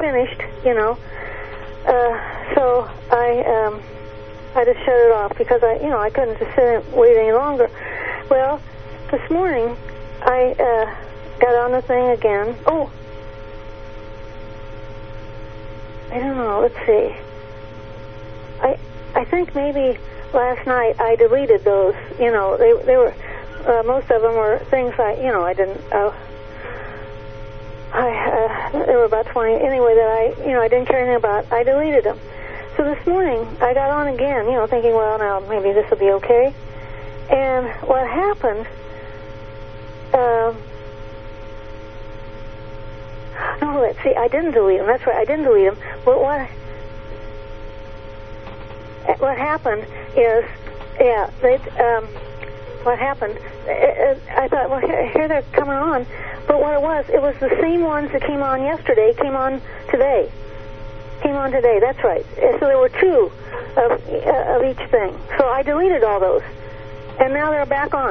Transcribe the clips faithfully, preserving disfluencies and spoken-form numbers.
finished, you know. Uh, so I um, I just shut it off because I, you know, I couldn't just sit and wait any longer. Well, this morning I uh, got on the thing again. Oh, I don't know. Let's see. I I think maybe last night I deleted those. You know, they they were uh, most of them were things I, you know, I didn't. Uh, I uh, there were about twenty anyway that I, you know, I didn't care anything about. I deleted them. So this morning I got on again, you know, thinking, well, now maybe this will be okay. And what happened? Um, no, let's see. I didn't delete them. That's right. I didn't delete them. But what what happened is, yeah, they. Um, what happened? I thought, well, here, here they're coming on. But what it was, it was the same ones that came on yesterday, came on today. Came on today, that's right. So there were two of, uh, of each thing. So I deleted all those. And now they're back on.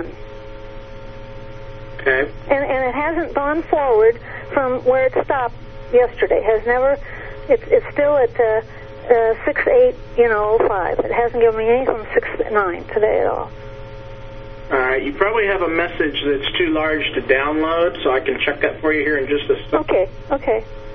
Okay. And, and it hasn't gone forward from where it stopped yesterday. Has never, it's, it's still at uh, uh, six eight, you know, five. It hasn't given me anything from six nine today at all. All right, you probably have a message that's too large to download, so I can check that for you here in just a second. Okay, okay.